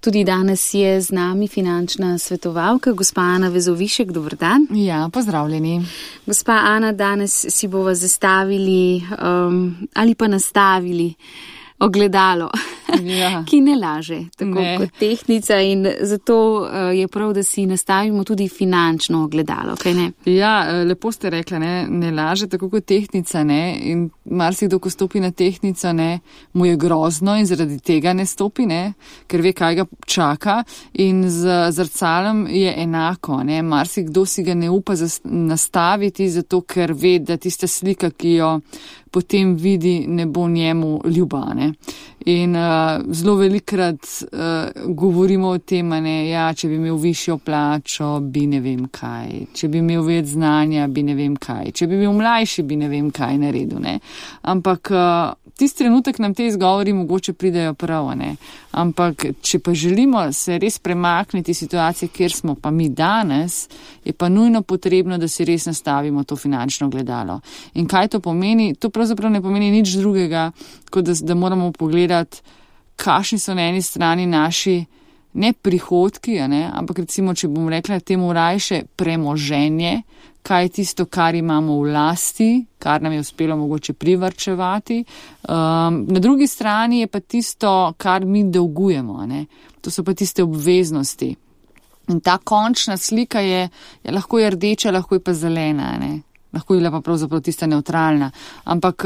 Tudi danes je z nami finančna svetovalka, gospa Ana Vezovišek. Dober dan. Ja, pozdravljeni. Gospa Ana, danes si bova zastavili ali pa nastavili ogledalo, ki ne laže, tako kot tehtnica, in zato je prav, da si nastavimo tudi finančno ogledalo, kaj ne? Ja, lepo ste rekla, ne laže, tako kot tehtnica, in marsikdo, ko stopi na tehtnico, mu je grozno in zaradi tega ne stopi, ker ve, kaj ga čaka, in z zrcalom je enako, marsikdo si ga ne upa nastaviti, zato ker ve, da tista slika, ki jo potem vidi, ne bo njemu ljuba. In zelo velikrat govorimo o tem, če bi imel višjo plačo, bi ne vem kaj, če bi imel več znanja, bi ne vem kaj, če bi bil mlajši, bi ne vem kaj naredil. Ampak tisti trenutek nam te izgovori mogoče pridejo prav, ampak če pa želimo se res premakniti situacije, kjer smo pa mi danes, je pa nujno potrebno, da si res nastavimo to finančno ogledalo. In kaj to pomeni? To pravzaprav ne pomeni nič drugega, kot da moramo pogledati, kakšni so na eni strani naši ne prihodki, ampak recimo, če bom rekla temu rajše premoženje, kaj je tisto, kar imamo v lasti, kar nam je uspelo mogoče privarčevati. Na drugi strani je pa tisto, kar mi dolgujemo, to so pa tiste obveznosti. In ta končna slika je lahko je rdeča, lahko je pa zelena, lahko je pa pravzaprav tista neutralna. Ampak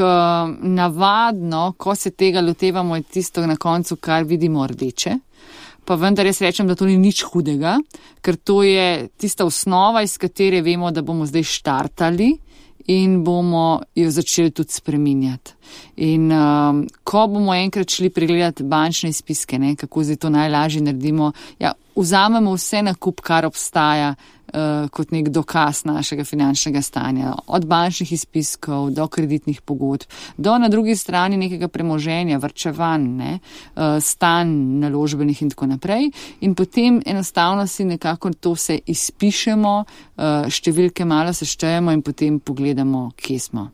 navadno, ko se tega lotevamo, je tisto na koncu, kar vidimo rdeče. Pa vendar jaz rečem, da to ni nič hudega, ker to je tista osnova, iz katere vemo, da bomo zdaj štartali in bomo jo začeli tudi spreminjati. In ko bomo enkrat šli pregledati bančne izpiske, kako zdaj to najlažje naredimo, vzamemo vse na kup, kar obstaja kot nek dokaz našega finančnega stanja, od bančnih izpiskov do kreditnih pogodb, do na drugi strani nekega premoženja, varčevanj, stanj naložbenih in tako naprej. In potem enostavno si nekako to vse izpišemo, številke malo seštejemo in potem pogledamo, kje smo.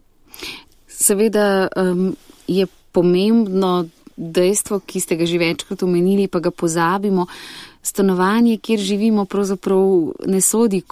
Seveda je pomembno dejstvo, ki ste ga že večkrat omenili, pa ga pozabimo. Stanovanje, kjer živimo, pravzaprav ne sodi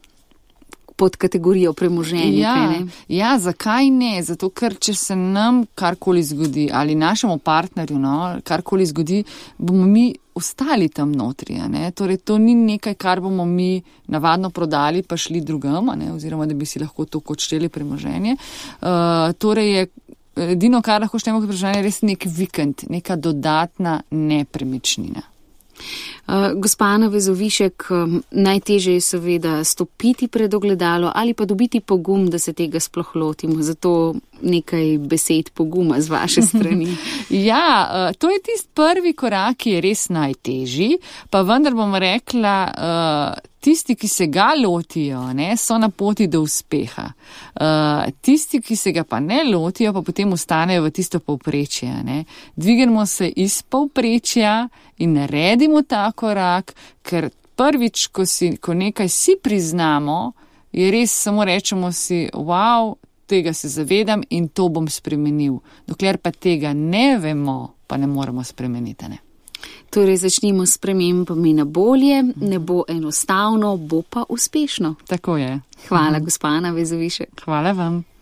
pod kategorijo premoženja. Ja, zakaj ne? Zato, ker če se nam karkoli zgodi ali našemu partnerju karkoli zgodi, bomo mi ostali tam notri. Torej, to ni nekaj, kar bomo mi navadno prodali pa šli drugam, oziroma da bi si lahko to kot šteli premoženje. Torej je edino, kar lahko štemo kot premoženje, res nek vikend, neka dodatna nepremičnina. Gospa Ana Vezovišek, najtežje je seveda stopiti pred ogledalo ali pa dobiti pogum, da se tega sploh lotimo. Zato nekaj besed poguma z vaše strani. To je tisti prvi korak, ki je res najtežji, pa vendar bom rekla, tisti, ki se ga lotijo, so na poti do uspeha. Tisti, ki se ga pa ne lotijo, pa potem ostanejo v tisto povprečje. Dvignemo se iz povprečja in naredimo ta korak, ker prvič, ko nekaj si priznamo, je res samo rečemo si, wow, tega se zavedam in to bom spremenil. Dokler pa tega ne vemo, pa ne moremo spremeniti. Torej, začnimo s spremembami na bolje, ne bo enostavno, bo pa uspešno. Tako je. Hvala, gospa Ana Vezovišek. Hvala vam.